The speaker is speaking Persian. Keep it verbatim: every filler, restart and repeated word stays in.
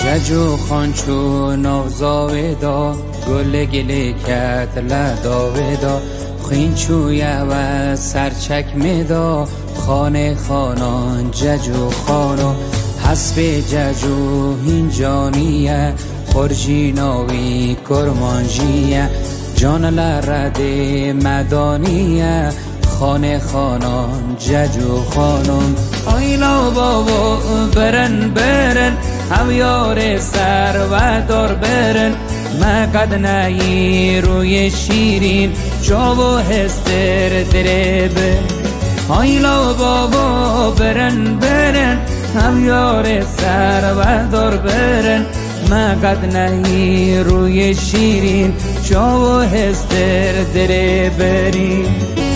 ججو خانچو نوزاوه دا گل گله کت لداوه دا خینچویه و سرچک میدا خانه خانان ججو خانو حسب ججو هینجانیه خورجی ناوی کرمانجیه جان لرد مدانیه خانه خانان ججو خانم آیلا بابا برن برن هم یار سر و دار برن مقد نهی روی شیرین جا و هستر دربه آیلا بابا برن برن هم یار سر و دار برن مقد نهی روی شیرین جا و هستر دربرین